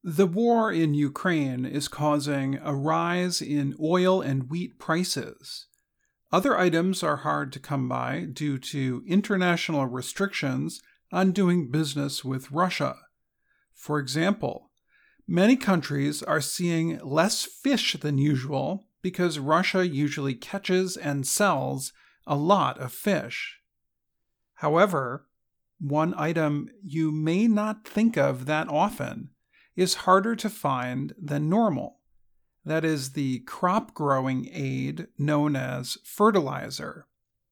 The war in Ukraine is causing a rise in oil and wheat prices. Other items are hard to come by due to international restrictions on doing business with Russia. For example, many countries are seeing less fish than usual because Russia usually catches and sells a lot of fish. However, one item you may not think of that often is harder to find than normal. That is the crop growing aid known as fertilizer.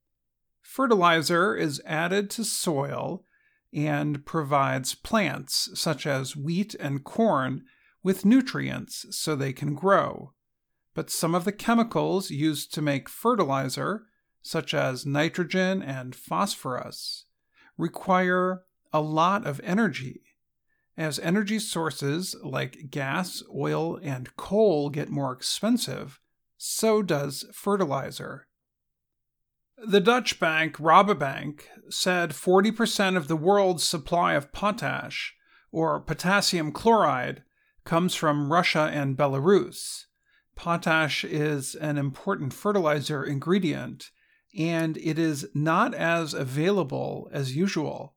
Fertilizer is added to soil and provides plants, such as wheat and corn, with nutrients so they can grow. But some of the chemicals used to make fertilizer, such as nitrogen and phosphorus, require a lot of energy. As energy sources like gas, oil, and coal get more expensive, so does fertilizer. The Dutch bank Rabobank said 40% of the world's supply of potash, or potassium chloride, comes from Russia and Belarus. Potash is an important fertilizer ingredient, and it is not as available as usual.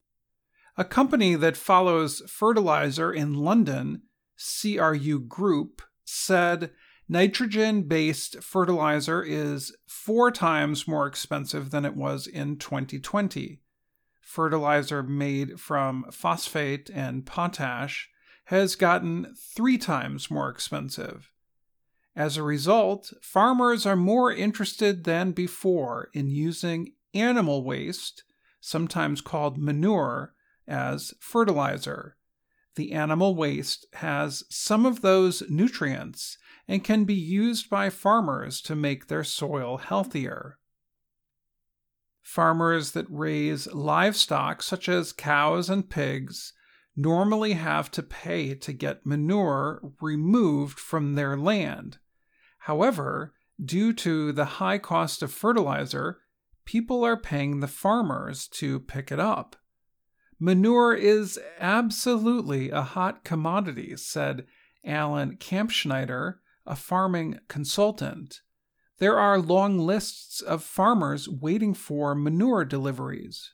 A company that follows fertilizer in London, CRU Group, said nitrogen-based fertilizer is 4 times more expensive than it was in 2020. Fertilizer made from phosphate and potash has gotten 3 times more expensive. As a result, farmers are more interested than before in using animal waste, sometimes called manure, as fertilizer. The animal waste has some of those nutrients and can be used by farmers to make their soil healthier. Farmers that raise livestock, such as cows and pigs, normally have to pay to get manure removed from their land. However, due to the high cost of fertilizer, people are paying the farmers to pick it up. Manure is absolutely a hot commodity, said Alan Kampschneider, a farming consultant. There are long lists of farmers waiting for manure deliveries.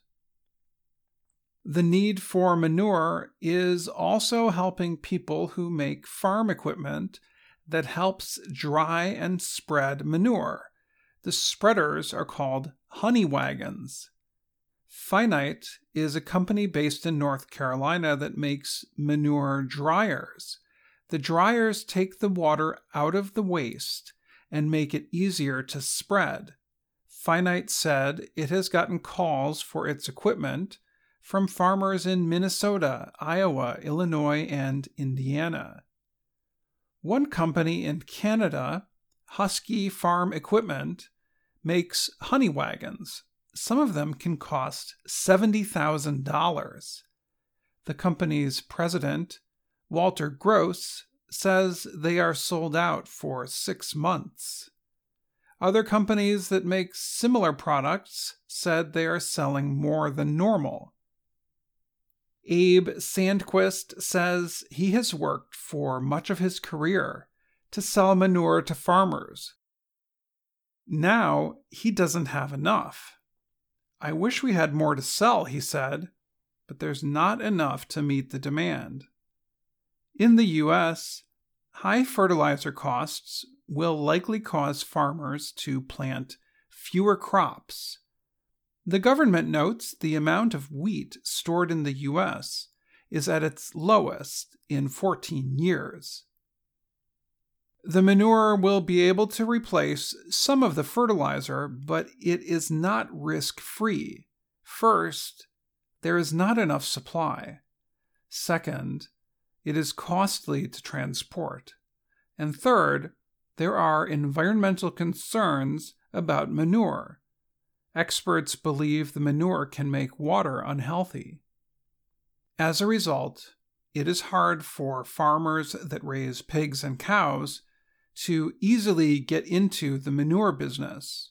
The need for manure is also helping people who make farm equipment that helps dry and spread manure. The spreaders are called honey wagons. Finite is a company based in North Carolina that makes manure dryers. The dryers take the water out of the waste and make it easier to spread. Finite said it has gotten calls for its equipment from farmers in Minnesota, Iowa, Illinois, and Indiana. One company in Canada, Husky Farm Equipment, makes honey wagons. Some of them can cost $70,000. The company's president, Walter Gross, says they are sold out for 6 months. Other companies that make similar products said they are selling more than normal. Abe Sandquist says he has worked for much of his career to sell manure to farmers. Now he doesn't have enough. I wish we had more to sell, he said, but there's not enough to meet the demand. In the U.S., high fertilizer costs will likely cause farmers to plant fewer crops. The government notes the amount of wheat stored in the U.S. is at its lowest in 14 years. The manure will be able to replace some of the fertilizer, but it is not risk-free. First, there is not enough supply. Second, it is costly to transport. And third, there are environmental concerns about manure. Experts believe the manure can make water unhealthy. As a result, it is hard for farmers that raise pigs and cows to easily get into the manure business.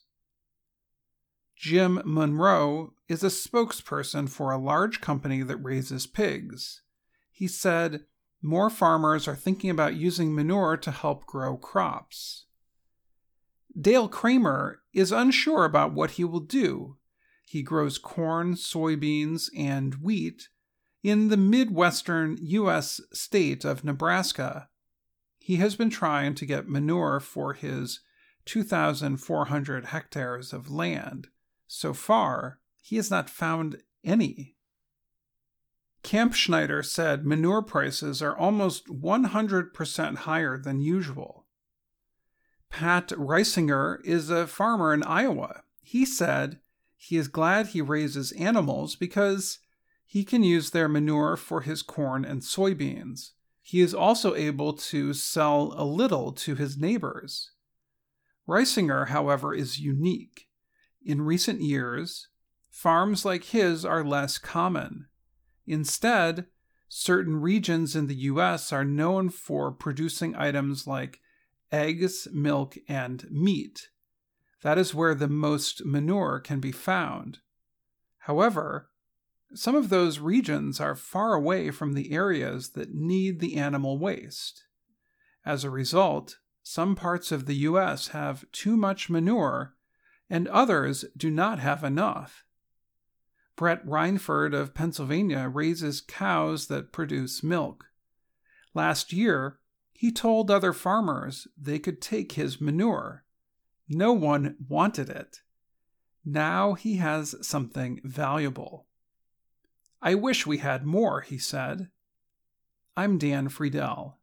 Jim Monroe is a spokesperson for a large company that raises pigs. He said, more farmers are thinking about using manure to help grow crops. Dale Kramer is unsure about what he will do. He grows corn, soybeans, and wheat in the Midwestern U.S. state of Nebraska. He has been trying to get manure for his 2,400 hectares of land. So far, he has not found any. Kampschneider said manure prices are almost 100% higher than usual. Pat Reisinger is a farmer in Iowa. He said he is glad he raises animals because he can use their manure for his corn and soybeans. He is also able to sell a little to his neighbors. Reisinger, however, is unique. In recent years, farms like his are less common. Instead, certain regions in the U.S. are known for producing items like eggs, milk, and meat. That is where the most manure can be found. However, some of those regions are far away from the areas that need the animal waste. As a result, some parts of the U.S. have too much manure, and others do not have enough. Brett Reinford of Pennsylvania raises cows that produce milk. Last year, he told other farmers they could take his manure. No one wanted it. Now he has something valuable. "I wish we had more," he said. I'm Dan Friedel.